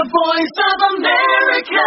voice of America.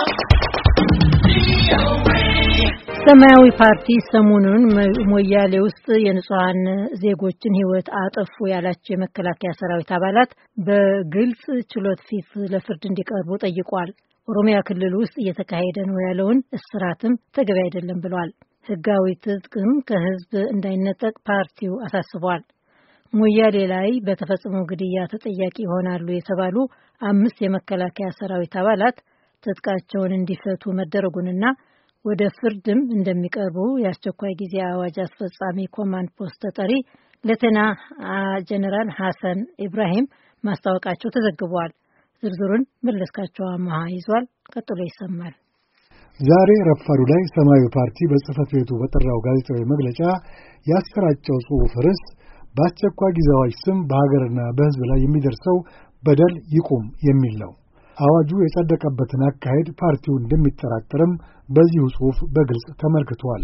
ሰማያዊ ፓርቲ ሰሞኑን ሞያሌ ውስጥ የንጹሃን ዜጎችን ሕይወት አጠፉ ያላቸው የመከላከያ ሰራዊት አባላት በግልጽ ችሎት ፊት ለፍርድ እንዲቀርቡ ጠይቋል። ኦሮሚያ ክልል ውስጥ እየተካሄደ ነው ያለውን እስራትም ተገቢ አይደለም ብሏል። ህጋዊ ትጥቅም ከህዝብ እንዳይነጠቅ ፓርቲው አሳስቧል። ሞያሌ ላይ በተፈጸመው ግድያ ተጠያቂ ይሆናሉ የተባሉ 5 የመከላከያ ሰራዊት አባላት ትጥቃቸውን እንዲፈቱ መደረጉንና ወደ ፍርድም እንደሚቀርቡ የአስቸኳይ ጊዜ አዋጅ አስፈጻሚ ኮማንድ ፖስት ተጠሪ ሌተና ጀነራል ሐሰን ኢብራሂም ማስታወቃቸው ተዘግቧል። ዝርዝሩን መለስካቸው አማሃ ይዟል። ቀጥሎ ይሰማል። ዛሬ ረፋዱ ላይ ሰማያዊ ፓርቲ በጽህፈት ቤቱ በጠራው ጋዜጣዊ መግለጫ ያሰራጨው ጽሑፍ ርዕስ በአስቸኳይ ጊዜ አዋጅ ስም በሀገርና በሕዝብ ላይ የሚደርሰው በደል ይቁም የሚል ነው። አዋጁ የጸደቀበትን አካሄድ ፓርቲው እንደሚጠራጠርም በዚሁ ጽሑፍ በግልጽ ተመልክቷል።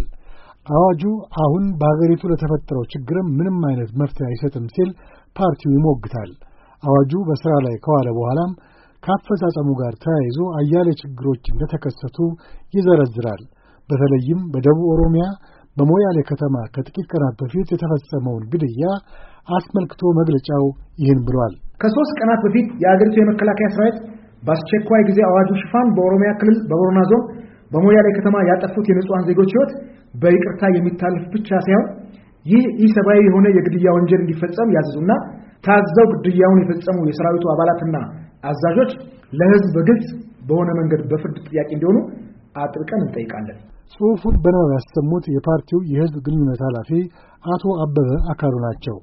አዋጁ አሁን በሀገሪቱ ለተፈጠረው ችግርም ምንም አይነት መፍትሄ አይሰጥም ሲል ፓርቲው ይሞግታል። አዋጁ በሥራ ላይ ከዋለ በኋላም ከአፈጻጸሙ ጋር ተያይዞ አያሌ ችግሮች እንደተከሰቱ ይዘረዝራል። በተለይም በደቡብ ኦሮሚያ በሞያሌ ከተማ ከጥቂት ቀናት በፊት የተፈጸመውን ግድያ አስመልክቶ መግለጫው ይህን ብሏል። ከ3 ቀናት በፊት የአገሪቱ የመከላከያ ሰራዊት በአስቸኳይ ጊዜ አዋጁ ሽፋን በኦሮሚያ ክልል በቦረና ዞን በሞያሌ ከተማ ያጠፉት የንጹሃን ዜጎች ሕይወት በይቅርታ የሚታለፍ ብቻ ሳይሆን ይህ ኢሰብአዊ የሆነ የግድያ ወንጀል እንዲፈጸም ያዘዙና ታዘው ግድያውን የፈጸሙ የሰራዊቱ አባላትና አዛዦች ለሕዝብ በግልጽ በሆነ መንገድ በፍርድ ጥያቄ እንዲሆኑ አጥብቀን እንጠይቃለን። ጽሑፉን በንባብ ያሰሙት የፓርቲው የሕዝብ ግንኙነት ኃላፊ አቶ አበበ አካሉ ናቸው።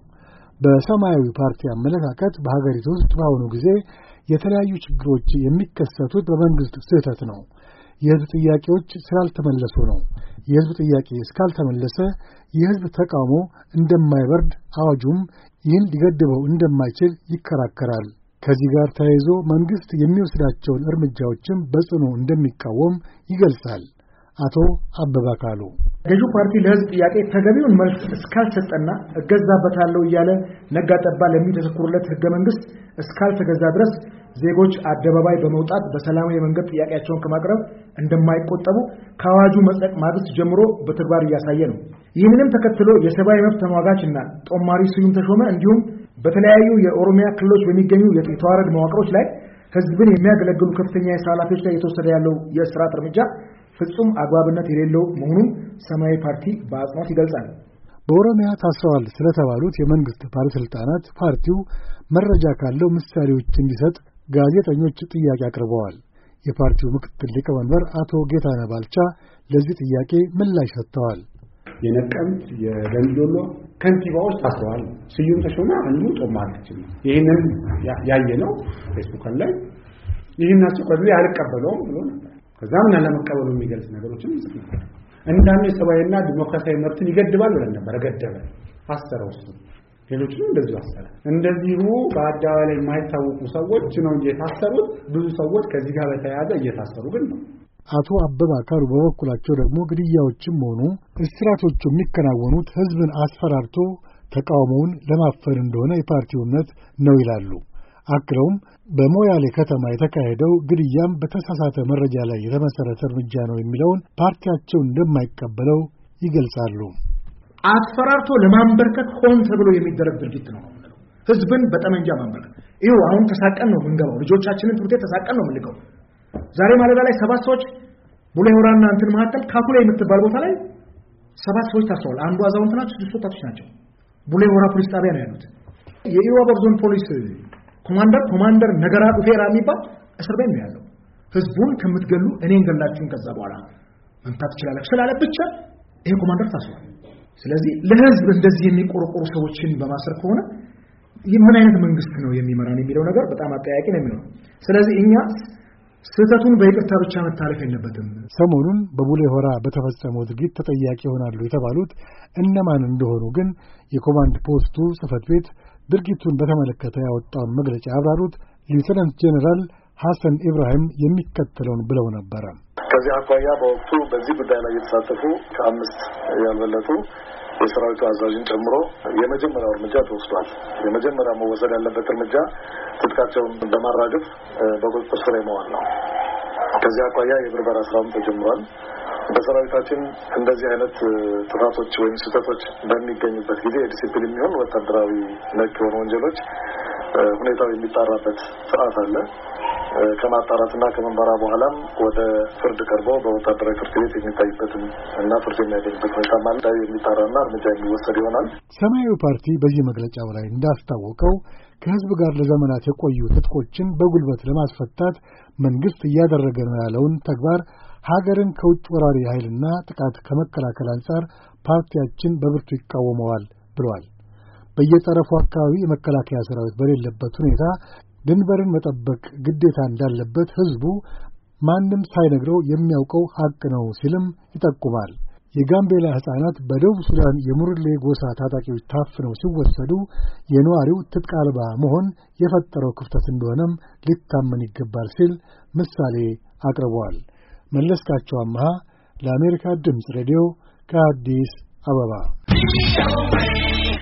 በሰማያዊ ፓርቲ አመለካከት በሀገሪቱ ውስጥ በአሁኑ ጊዜ የተለያዩ ችግሮች የሚከሰቱት በመንግስት ስህተት ነው። የሕዝብ ጥያቄዎች ስላልተመለሱ ነው። የሕዝብ ጥያቄ እስካልተመለሰ የሕዝብ ተቃውሞ እንደማይበርድ አዋጁም ይህን ሊገድበው እንደማይችል ይከራከራል። ከዚህ ጋር ተያይዞ መንግስት የሚወስዳቸውን እርምጃዎችም በጽኑ እንደሚቃወም ይገልጻል። አቶ አበበ አካሉ ገዢው ፓርቲ ለሕዝብ ጥያቄ ተገቢውን መልስ እስካልሰጠና እገዛበታለሁ እያለ ነጋጠባ ለሚተሰክሩለት ሕገ መንግስት እስካልተገዛ ድረስ ዜጎች አደባባይ በመውጣት በሰላማዊ መንገድ ጥያቄያቸውን ከማቅረብ እንደማይቆጠቡ ከአዋጁ መጽደቅ ማግስት ጀምሮ በተግባር እያሳየ ነው። ይህንንም ተከትሎ የሰብአዊ መብት ተሟጋችና ጦማሪ ስዩም ተሾመ እንዲሁም በተለያዩ የኦሮሚያ ክልሎች በሚገኙ የተዋረድ መዋቅሮች ላይ ሕዝብን የሚያገለግሉ ከፍተኛ የሥራ ኃላፊዎች ላይ የተወሰደ ያለው የእስራት እርምጃ ፍጹም አግባብነት የሌለው መሆኑን ሰማያዊ ፓርቲ በአጽንኦት ይገልጻል። በኦሮሚያ ታስረዋል ስለተባሉት የመንግስት ባለስልጣናት ፓርቲው መረጃ ካለው ምሳሌዎች እንዲሰጥ ጋዜጠኞች ጥያቄ አቅርበዋል። የፓርቲው ምክትል ሊቀመንበር አቶ ጌታነህ ባልቻ ለዚህ ጥያቄ ምላሽ ሰጥተዋል። የነቀምት የደንቢዶሎ ከንቲባዎች ታስረዋል። ስዩም ተሾመ አንዱ ጦማሪች ነው። ይህንን ያየነው ፌስቡክ ላይ ይህን አስቆጥቶ ያልቀበለውም ብሎ ነበር። ከዛም ያለመቀበሉ የሚገልጽ ነገሮችን ይጽፍ ነበር። እንዳንተ ሰብአዊና ዲሞክራሲያዊ መብትን ይገድባል ብለን ነበር። ገደበ፣ አሰረው። ሌሎችም እንደዚሁ አሰረ። እንደዚሁ በአደባባይ ላይ የማይታወቁ ሰዎች ነው እየታሰሩት። ብዙ ሰዎች ከዚህ ጋር በተያያዘ እየታሰሩ ግን ነው። አቶ አበበ አካሉ በበኩላቸው ደግሞ ግድያዎችም ሆኑ እስራቶቹ የሚከናወኑት ሕዝብን አስፈራርቶ ተቃውሞውን ለማፈን እንደሆነ የፓርቲው እምነት ነው ይላሉ። አክለውም በሞያሌ ከተማ የተካሄደው ግድያም በተሳሳተ መረጃ ላይ የተመሰረተ እርምጃ ነው የሚለውን ፓርቲያቸው እንደማይቀበለው ይገልጻሉ። አስፈራርቶ ለማንበርከክ ሆን ተብሎ የሚደረግ ድርጊት ነው ማለት ነው። ሕዝብን በጠመንጃ ማንበርከክ። ይኸው አሁን ተሳቀን ነው የምንገባው። ልጆቻችንን ትምህርት ቤት ተሳቀን ነው የምንልከው። ዛሬ ማለዳ ላይ 7 ሰዎች ቡሌ ሆራና እንትን መካከል ካኩላ የምትባል ቦታ ላይ 7 ሰዎች ታስረዋል። አንዱ አዛውንት ናቸው፣ 6 ወጣቶች ናቸው። ቡሌ ሆራ ፖሊስ ጣቢያ ነው ያሉት። የኢሉአቦር ዞን ፖሊስ ኮማንደር ነገራ ኡፌራ የሚባል እስር ቤት ነው ያለው። ህዝቡን ከምትገሉ እኔን ገላችሁን ከዛ በኋላ መምታት ይችላል ስላለ ብቻ ይሄ ኮማንደር ታስሯል። ስለዚህ ለህዝብ እንደዚህ የሚቆረቆሩ ሰዎችን በማሰር ከሆነ ምን አይነት መንግስት ነው የሚመራን የሚለው ነገር በጣም አጠያቂ ነው የሚሆነው። ስለዚህ እኛ ስህተቱን በይቅርታ ብቻ መታለፍ የለበትም። ሰሞኑን በቡሌ ሆራ በተፈጸመው ድርጊት ተጠያቂ ይሆናሉ የተባሉት እነማን እንደሆኑ ግን የኮማንድ ፖስቱ ጽሕፈት ቤት ድርጊቱን በተመለከተ ያወጣውን መግለጫ ያብራሩት ሌተናንት ጀነራል ሐሰን ኢብራሂም የሚከተለውን ብለው ነበር። ከዚህ አኳያ በወቅቱ በዚህ ጉዳይ ላይ የተሳተፉ ከ5 ያልበለጡ የሰራዊቱ አዛዥን ጨምሮ የመጀመሪያው እርምጃ ተወስዷል። የመጀመሪያው መወሰድ ያለበት እርምጃ ትጥቃቸውን በማራገፍ በቁጥጥር ስር የመዋል ነው። ከዚያ አኳያ የብርበራ ስራም ተጀምሯል። በሰራዊታችን እንደዚህ አይነት ጥፋቶች ወይም ስህተቶች በሚገኙበት ጊዜ የዲሲፕሊን የሚሆን ወታደራዊ ነክ የሆኑ ወንጀሎች ሁኔታው የሚጣራበት ስርዓት አለ። ከማጣራትና ከመንበራ በኋላም ወደ ፍርድ ቀርቦ በወታደራዊ ፍርድ ቤት የሚታይበትን እና ፍርድ የሚያገኝበት ሁኔታ ማለት የሚጣራና እርምጃ የሚወሰድ ይሆናል። ሰማያዊ ፓርቲ በዚህ መግለጫው ላይ እንዳስታወቀው ከህዝብ ጋር ለዘመናት የቆዩ ትጥቆችን በጉልበት ለማስፈታት መንግስት እያደረገ ነው ያለውን ተግባር ሀገርን ከውጭ ወራሪ ኃይልና ጥቃት ከመከላከል አንጻር ፓርቲያችን በብርቱ ይቃወመዋል ብሏል። በየጠረፉ አካባቢ የመከላከያ ሰራዊት በሌለበት ሁኔታ ድንበርን መጠበቅ ግዴታ እንዳለበት ህዝቡ ማንም ሳይነግረው የሚያውቀው ሀቅ ነው ሲልም ይጠቁማል። የጋምቤላ ህፃናት በደቡብ ሱዳን የሙርሌ ጎሳ ታጣቂዎች ታፍነው ሲወሰዱ የነዋሪው ትጥቅ አልባ መሆን የፈጠረው ክፍተት እንደሆነም ሊታመን ይገባል ሲል ምሳሌ አቅርበዋል። መለስካቸው አምሃ ለአሜሪካ ድምፅ ሬዲዮ ከአዲስ አበባ